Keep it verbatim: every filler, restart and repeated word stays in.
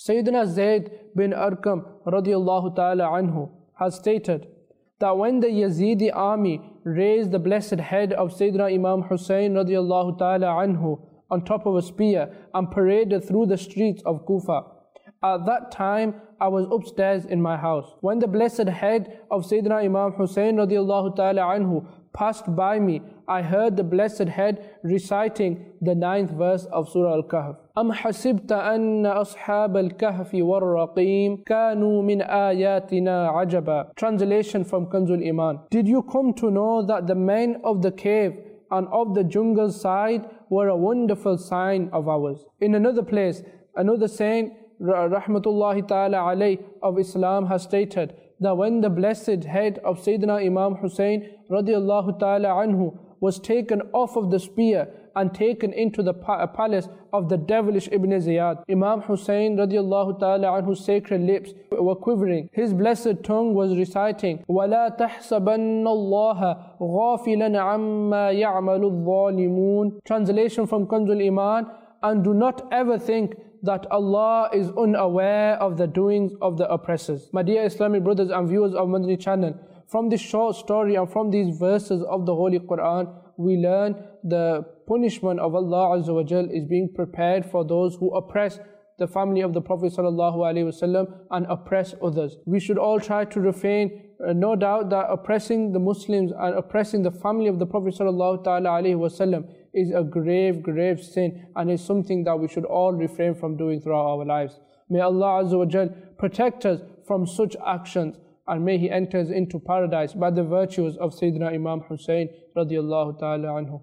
Sayyidina Zayd bin Arqam radiallahu ta'ala anhu has stated that when the Yazidi army raised the blessed head of Sayyidina Imam Hussein radiallahu ta'ala anhu on top of a spear and paraded through the streets of Kufa, at that time I was upstairs in my house. When the blessed head of Sayyidina Imam Hussein radiallahu ta'ala anhu passed by me, I heard the blessed head reciting the ninth verse of Surah Al-Kahf. أَمْ حَسِبْتَ أَنَّ أَصْحَابَ الْكَهْفِ وَالرَّقِيمِ كَانُوا مِنْ آيَاتِنَا عَجَبًا. Translation from Kanzul Iman. Did you come to know that the men of the cave and of the jungle side were a wonderful sign of ours? In another place, another saint, Rahmatullahi Ta'ala alayh of Islam, has stated that when the blessed head of Sayyidina Imam Hussein radiallahu ta'ala anhu was taken off of the spear and taken into the pa palace of the devilish Ibn Ziyad, Imam Hussein radiallahu ta'ala anhu's sacred lips were quivering. His blessed tongue was reciting, وَلَا تَحْسَبَنَّ اللَّهَ غَافِلًا عَمَّا يَعْمَلُ الظَّالِمُونَ. Translation from Kanzul Iman. And do not ever think that Allah is unaware of the doings of the oppressors. My dear Islamic brothers and viewers of Madani channel, from this short story and from these verses of the Holy Quran, we learn the punishment of Allah Azza wa Jal is being prepared for those who oppress the family of the Prophet Sallallahu Alaihi Wasallam and oppress others. We should all try to refrain. Uh, no doubt that oppressing the Muslims and oppressing the family of the Prophet Sallallahu Alaihi Wasallam is a grave, grave sin, and is something that we should all refrain from doing throughout our lives. May Allah Azza wa Jal protect us from such actions, and may He enter us into paradise by the virtues of Sayyidina Imam Hussein radiallahu ta'ala anhu.